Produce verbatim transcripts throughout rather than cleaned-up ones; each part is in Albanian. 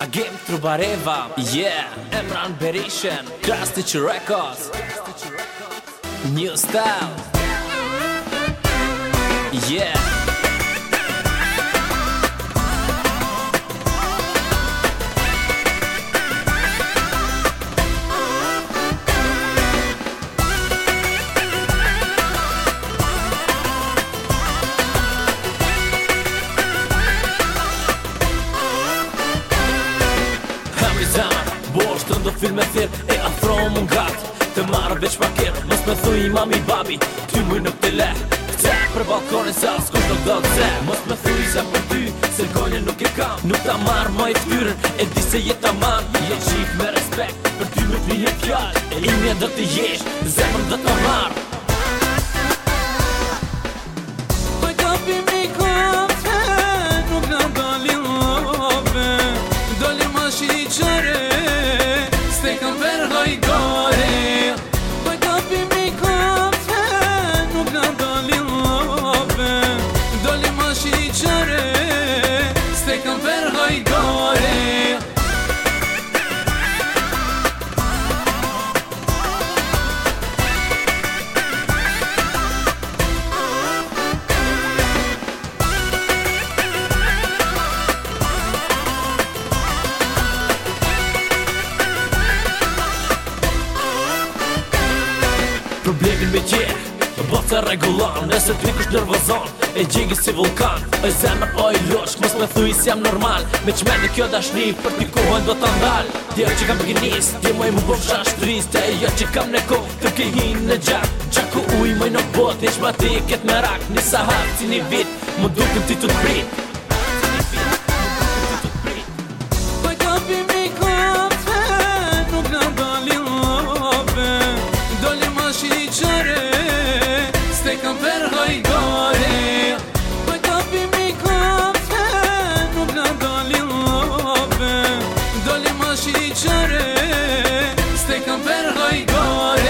Agim Trubareva, yeah, Emran Berishan, Krastic Records, New Style, yeah. Bosh të ndo film e thirë e afro më ngatë të marrë veç pakir mos me thuj i mami babi ty muj nuk të leh këte për balkonin sa s'kush nuk do të ze mos me thuj se për ty se l'gonje nuk e kam nuk ta marrë ma i ftyrën e di se jeta man je qif me respekt për ty me t'lihe fjall e imja do t'i jesh zemrën do t'ma marrë Poj kapi mi kafte nuk na dalin love doli ma shi qare Stekam ver hajdare Poj kapi mi kafte Nuk na dalin love Doli ma shi qare Stekam ver hajdare Problemin me qe, boca regulan Nëse t'ri kush nervozon, e gjegi si vulkan Oj zemër, oj loshk, mos me thuj si jam normal Me qmeni kjo dashni, për t'i kohën do t'a ndal Tjo që kam beginis, tjo moj mu bofsha shtris Te jo që kam në kohë, të ke hin në gjak Gjaku uj moj në bot, eq ma ti ket me rak Një sahat si një vit, mu dukem ti t'u t'prit Poj kapi mi kafte Nuk na dalin love Doli ma shi qare Stekam ver hajdare Poj kapi mi kafte Nuk na dalin love Doli ma shi qare Stekam ver hajdare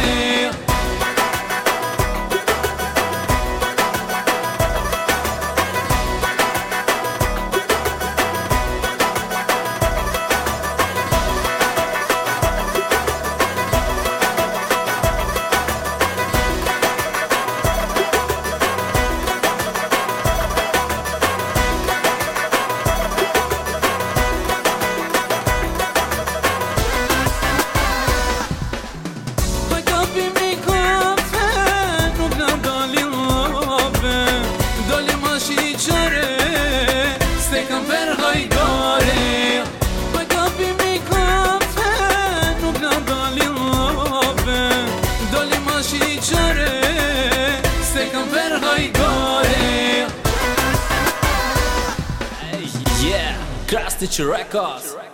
Doli ma shi qare Stekam ver hajdare Poj kapi mi kafte Nuk na dalin love Doli ma shi qare Stekam ver hajdare Yeah, Krastic Records